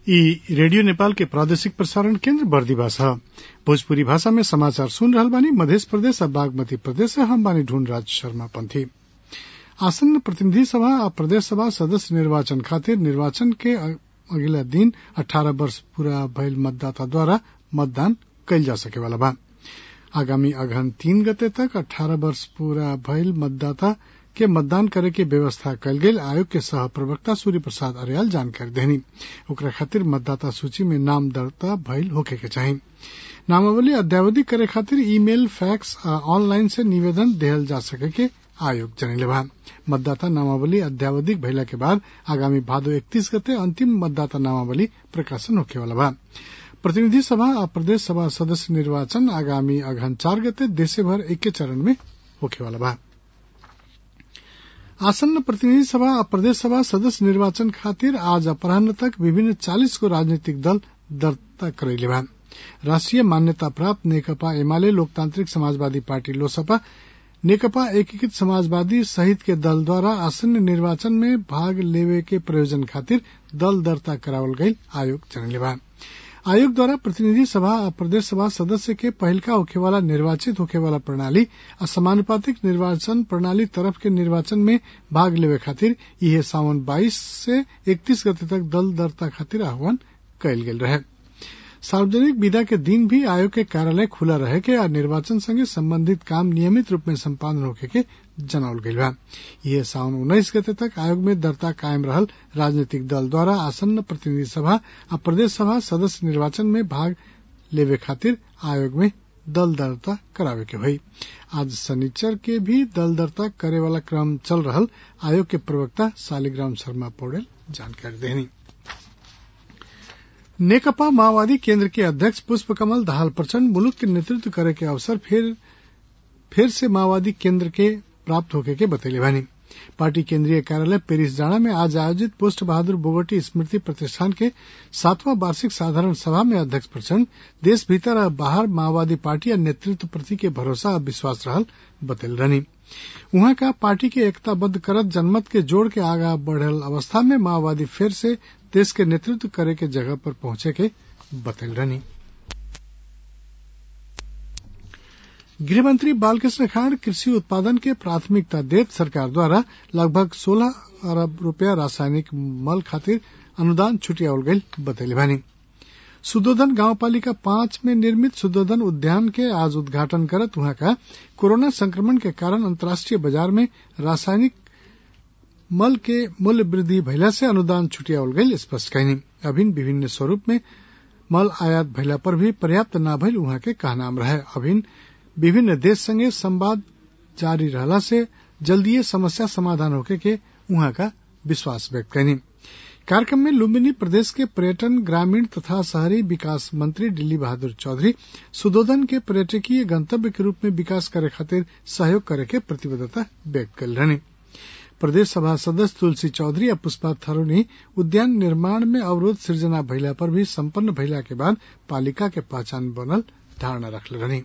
ई रेडियो नेपाल के प्रादेशिक प्रसारण केन्द्र बर्दिवा छ। भोजपुरी भाषा में समाचार सुन रहल बानी। मध्य प्रदेश और बागमती प्रदेश से हम बानी ढूंढराज शर्मा पंथी। आसन्न प्रतिनिधि सभा और प्रदेश सभा सदस्य निर्वाचन खातिर निर्वाचन के अगिला दिन 18 वर्ष पूरा भइल मतदाता द्वारा मतदान कइल जा सके वाला बा। आगामी अगहन 3 गते तक 18 वर्ष पूरा भइल मतदाता के मतदान करे के व्यवस्था कल गेल। आयोग के सह प्रवक्ता सूर्य प्रसाद अर्याल जानकारी देनी। ओकरा खातिर मतदाता सूची में नाम दर्ता भइल होखे के चाही। नामावली अद्यावधिक करे खातिर ईमेल, फैक्स आ ऑनलाइन से निवेदन देहल जा सके के आयोग जनले बा। मतदाता नामावली अद्यावधिक भइला के बाद आगामी भादो 31 गते अंतिम मतदाता नामावली प्रकाशन होखे वाला बा। प्रतिनिधि सभा और प्रदेश सभा सदस्य निर्वाचन आगामी अगहन 4 गते देशे भर एक चरण में होखे वाला बा। आसन्न प्रतिनिधि सभा और प्रदेश सभा सदस्य निर्वाचन खातिर आज अपराह्न तक विभिन्न 40 को राजनीतिक दल दर्ता करैले बा। राष्ट्रिय मान्यता प्राप्त नेकपा एमाले, लोकतांत्रिक समाजवादी पार्टी लोसपा, नेकपा एकीकृत समाजवादी सहित के दल द्वारा आसन्न निर्वाचन में भाग लेवे के प्रयोजन खातिर दल दर्ता करावल गई आयोग जनले बा। आयोग द्वारा प्रतिनिधि सभा और प्रदेश सभा सदस्य के पहिलका होखेवाला निर्वाचित होखेवाला प्रणाली और समानुपातिक निर्वाचन प्रणाली तरफ के निर्वाचन में भाग लेवे खातिर यह सावन 22 से 31 गते तक दल दर्ता खातिर आह्वान कयल गेल रहे। सार्वजनिक विदा के दिन भी आयोग के कार्यालय खुला रहे के और निर्वाचन संगे संबंधित काम नियमित रूप में संपादन होखे के जनावल गईल बा। यह सावन 19 गते तक आयोग में दर्ता कायम रहल राजनीतिक दल द्वारा आसन्न प्रतिनिधि सभा और प्रदेश सभा सदस्य निर्वाचन में भाग लेवे खातिर आयोग में दल दर्ता करावे के हुई। आज शनिचर के भी दल दर्ता करे वाला क्रम चल रहल आयोग के प्रवक्ता शालिग्राम शर्मा पौडेल जानकारी देनी। नेकपा माओवादी केंद्र के अध्यक्ष पुष्पकमल दाहाल प्रचंड मुलुक के नेतृत्व करे के अवसर फिर से माओवादी केंद्र के प्राप्त होके के बतैले बानी। पार्टी केंद्रीय कार्यालय पेरिस जाना में आज आयोजित पोस्ट बहादुर बोगटी स्मृति प्रतिष्ठान के 7वां वार्षिक साधारण सभा में अध्यक्ष प्रचंड देश भीतर और बाहर माओवादी पार्टी और नेतृत्व प्रति के भरोसा और विश्वास रहल बतैल रहनी। उहाँ का पार्टी के एकताबद्ध करत जनमत के जोड़ के आगा बढ़ल अवस्था में माओवादी फिर से देश के नेतृत्व करे के जगह पर पहुंचे के बतैल रहनी। गृहमंत्री बालकृष्ण खाड़ कृषि उत्पादन के प्राथमिकता देत सरकार द्वारा लगभग 16 अरब रुपया रासायनिक मल खातिर अनुदान छुटियावल गईल बतैले बानी। सुदोधन गांवपालिका 5 में निर्मित सुदोधन उद्यान के आज उद्घाटन करत वहां का कोरोना संक्रमण के कारण अंतर्राष्ट्रीय बाजार में रासायनिक मल के मूल्य वृद्धि भइला से अनुदान छुटियावल गईल स्पष्ट कईनी। अभिन विभिन्न स्वरूप में मल आयात भइला पर भी पर्याप्त न भइल वहां के कहनाम रहे। अभिन विभिन्न देश संगे संवाद जारी रहला से जल्दीए समस्या समाधान होके के वहां का विश्वास व्यक्त कईनी। कार्यक्रम में लुम्बिनी प्रदेश के पर्यटन, ग्रामीण तथा शहरी विकास मंत्री दिल्ली बहादुर चौधरी सुदोधन के पर्यटकीय गंतव्य के रूप में विकास करे खातिर सहयोग करे के प्रतिबद्धता व्यक्त कल रहनी। प्रदेश सभा सदस्य तुलसी चौधरी और पुष्पा थरूनी उद्यान निर्माण में अवरोध सृजना भइला पर भी संपन्न भइला के बाद पालिका के पहचान बनल धारणा रखले रहनी।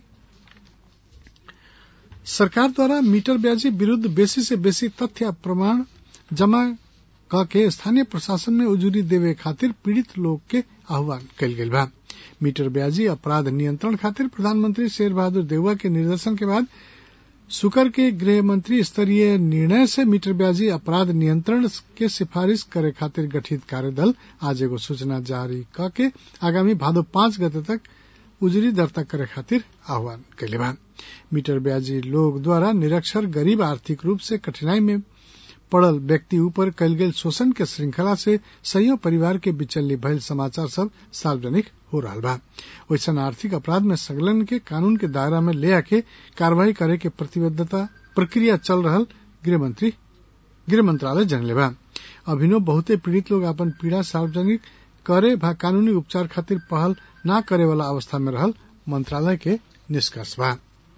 सरकार द्वारा मीटर ब्याजी विरूद्ध बेसी से बेसी तथ्य प्रमाण जमा के स्थानीय प्रशासन में उजूरी देवे खातिर पीड़ित लोग के आह्वान कल गेल बा। मीटर ब्याजी अपराध नियंत्रण खातिर प्रधानमंत्री शेर बहादुर देउवा के निर्देशन के बाद शुक्र के गृह मंत्री स्तरीय निर्णय से मीटर ब्याजी अपराध नियंत्रण के सिफारिश करे खातिर गठित कार्यदल आज एगो सूचना जारी करके आगामी भादो 5 गते तक उजरी दर्ता करे खातिर आह्वान कैले बा। मीटर ब्याजी लोग द्वारा निरक्षर, गरीब, आर्थिक रूप से कठिनाई में पड़ल व्यक्ति ऊपर कल गेल शोषण के श्रृंखला से सैयों परिवार के बिचल्ली भइल समाचार सब सार्वजनिक हो रहा बा। वैसन आर्थिक अपराध में संलग्न के कानून के दायरा में ले आके कार्रवाई करे के प्रतिबद्धता प्रक्रिया चल रहल गृह मंत्रालय जनले बा। अभिनव बहुते पीड़ित लोग अपन पीड़ा सार्वजनिक करे भा कानूनी उपचार खातिर पहल न करे वाला अवस्था में रहल मंत्रालय के निष्कर्ष बा।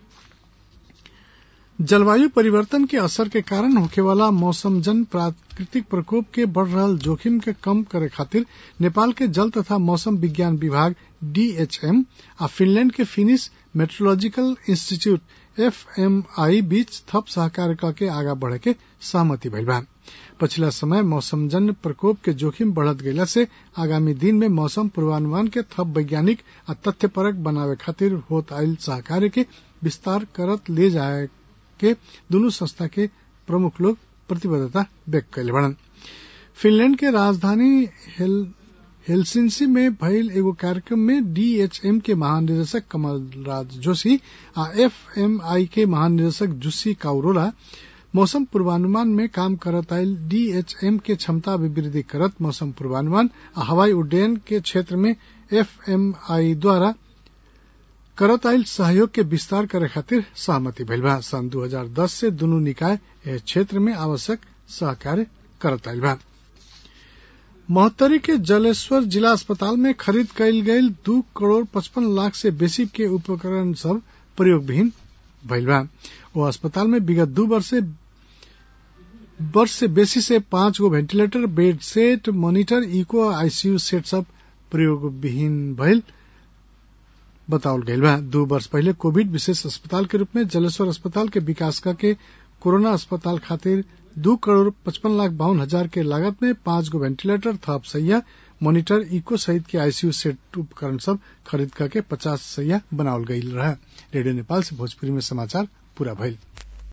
जलवायु परिवर्तन के असर के कारण होखेवाला मौसमजन प्राकृतिक प्रकोप के बढ़ रहल जोखिम के कम करे खातिर नेपाल के जल तथा मौसम विज्ञान विभाग DHM आ फिनलैंड के फिनिश मेट्रोलॉजिकल इंस्टीट्यूट FMI बीच थप सहकार्य के आगा बढ़े के सहमति भइल बा। पछिला समय मौसमजन्य प्रकोप के जोखिम बढ़त गईला से आगामी दिन में मौसम पूर्वानुमान के थप वैज्ञानिक आ तथ्यपरक बनावे खातिर होत आइल सहकार्य के विस्तार करत ले जाए के दुनू संस्था के प्रमुख लोग प्रतिबद्धता व्यक्त कैले बड़न। फिनलैंड के राजधानी हेलसिंकी में भइल एगो कार्यक्रम में DHM के महानिदेशक कमलराज जोशी आ FMI के महानिदेशक जुस्सी काउरोला मौसम पूर्वानुमान में काम करत आइल DHM के क्षमता अभिवृद्धि करत मौसम पूर्वानुमान आ हवाई उड्डयन के क्षेत्र में FMI द्वारा करत आइल सहयोग के विस्तार करे खातिर सहमति भइल बा। सन 2010 से दुनू निकाय एह क्षेत्र में आवश्यक सहकार्य करत आइल बा। महोत्तरी के जलेश्वर जिला अस्पताल में खरीद कईल गईल 2 करोड़ 55 लाख से बेसी के उपकरण सब प्रयोग विहीन भइल बा। वो अस्पताल में विगत 2 वर्ष से बेसी से 5 गो ventilator, bed set, monitor, echo, ICU set सब प्रयोग विहीन भइल बतावल गईल बा। 2 वर्ष पहले कोविड विशेष अस्पताल के रूप में जलेश्वर अस्पताल के विकास करके कोरोना अस्पताल खातिर 2 करोड़ 55 लाख 52 हजार के लागत में 5 गो वेंटिलेटर, थप सैया, मॉनिटर, इको सहित के ICU सेट उपकरण सब खरीद करके 50 सैया बनावल गईल रहा। रेडियो नेपाल से भोजपुरी में समाचार पूरा भइल।